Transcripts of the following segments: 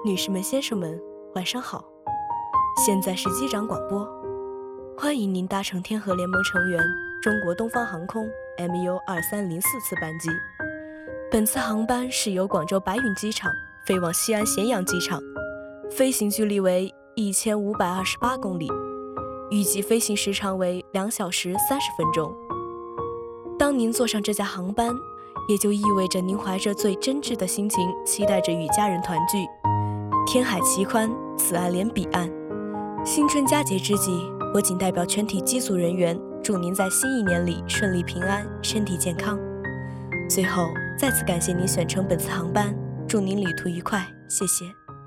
女士们、先生们，晚上好！现在是机长广播，欢迎您搭乘天河联盟成员中国东方航空 MU2304次班机。本次航班是由广州白云机场飞往西安咸阳机场，飞行距离为1528公里，预计飞行时长为2小时30分钟。当您坐上这架航班，也就意味着您怀着最真挚的心情，期待着与家人团聚。天海奇宽，此岸连彼岸。新春佳节之际，我谨代表全体机组人员，祝您在新一年里顺利平安，身体健康。最后，再次感谢您选乘本次航班，祝您旅途愉快，谢谢。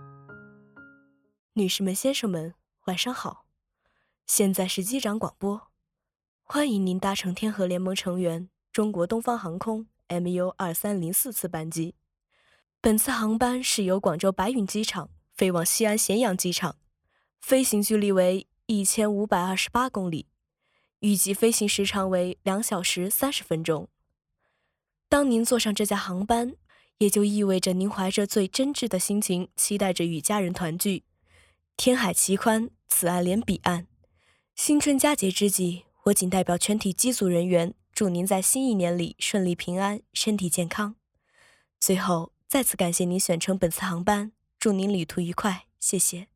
女士们、先生们，晚上好！现在是机长广播，欢迎您搭乘天河联盟成员中国东方航空 MU2304次班机。本次航班是由广州白云机场飞往西安咸阳机场，飞行距离为1528公里，预计飞行时长为2小时30分钟。当您坐上这架航班，也就意味着您怀着最真挚的心情，期待着与家人团聚。天海奇宽，此岸连彼岸。新春佳节之际，我谨代表全体机组人员，祝您在新一年里顺利平安，身体健康。最后，再次感谢您选乘本次航班，祝您旅途愉快，谢谢。